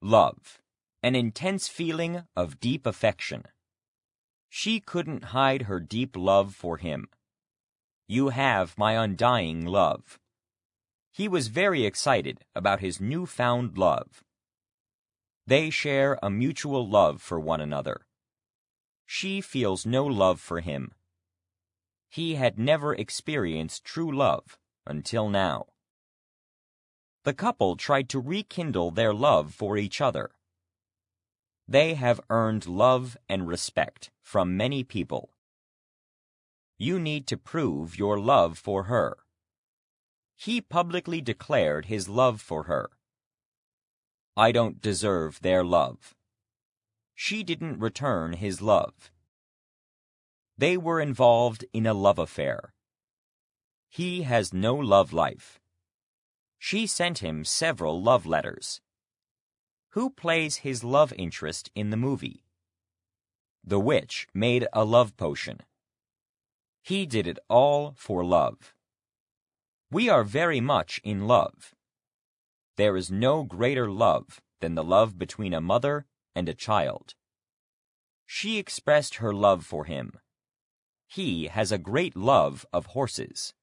Love, an intense feeling of deep affection. She couldn't hide her deep love for him. You have my undying love. He was very excited about his newfound love. They share a mutual love for one another. She feels no love for him. He had never experienced true love until now. The couple tried to rekindle their love for each other. They have earned love and respect from many people. You need to prove your love for her. He publicly declared his love for her. I don't deserve their love. She didn't return his love. They were involved in a love affair. He has no love life. She sent him several love letters. Who plays his love interest in the movie? The witch made a love potion. He did it all for love. We are very much in love. There is no greater love than the love between a mother and a child. She expressed her love for him. He has a great love of horses.